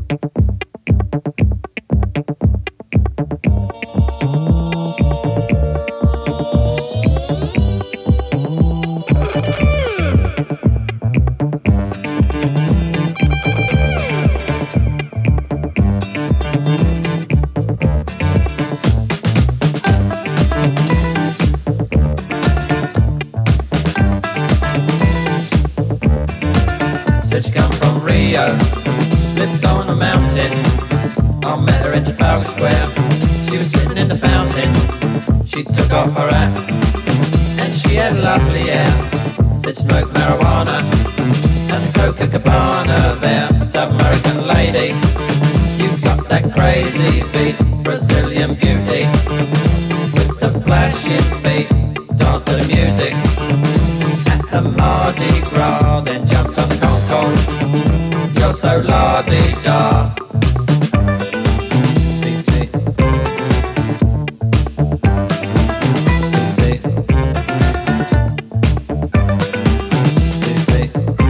Said she come from Rio, lived on a mountain. I met her in Trafalgar Square. She was sitting in the fountain. She took off her hat and she had lovely hair. Said she smoked marijuana and Coca-Cabana there. South American lady, you got that crazy beat. Brazilian beauty with the flashing feet. Dance to the music at the Mardi Gras, then jumped on the Concorde. You're so la-di-da. CC CC CC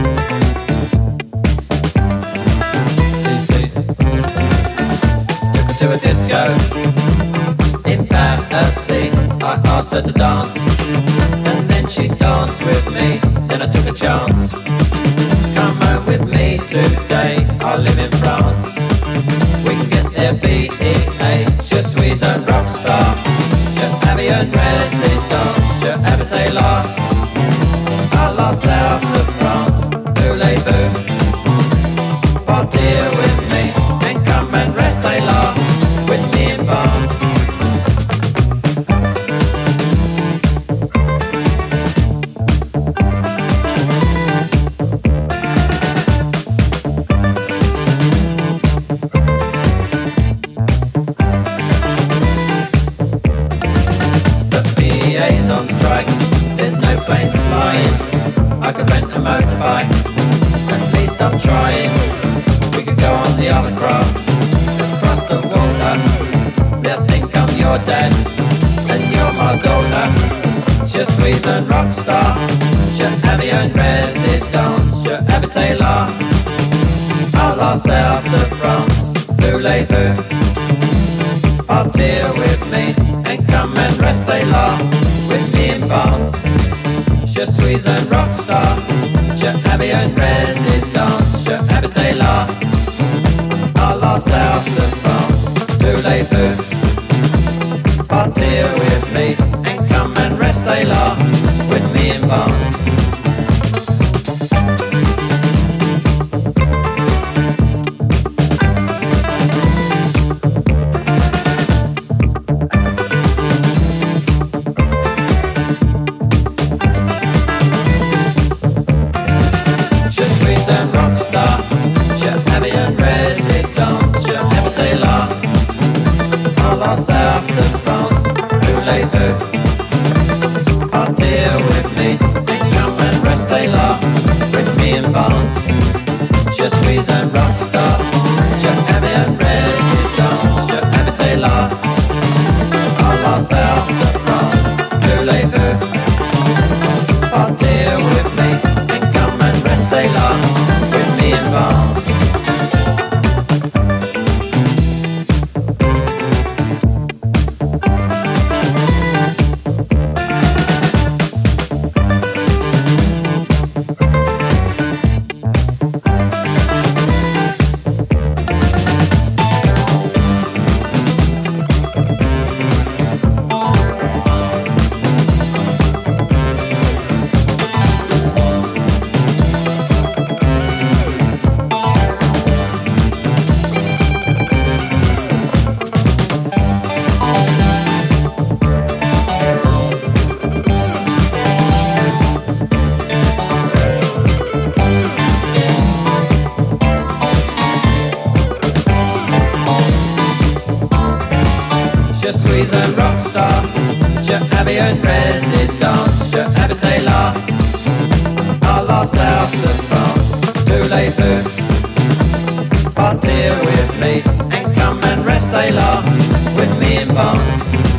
CC. Took her to a disco in Battersea. I asked her to dance and then she danced with me. Then I took a chance. Come home with me today. I live in France. We can get there BEA. Je suis un rockstar. Je habite en résidence. Je habite là. À la south de France. Voulez-vous partir with me and come and rester là with me in France? On strike, there's no planes flying. I could rent a motorbike, at least I'm trying. We could go on the other craft, across the water. They'll think I'm your dad, and you're my daughter. Je suis un rockstar, je habite en résidence. Je habite là, à la south de France. Voulez-vous partir with me and come and rester là with me in France? Je suis un rockstar, je habite en résidence. Je habite là, à la south de France. Voulez-vous partir with me and come and rester là with me in France? South de France, voulez-vous partir with me and come and rester là with me in France? Je suis un rockstar, je habite en résidence. Je habite là, à la south de France. Voulez-vous partir with me and come and rester là with me in France? Je suis un rockstar, je habite en résidence. Je habite là, à la south de France. Voulez-vous partir with me and come and rester là with me in France?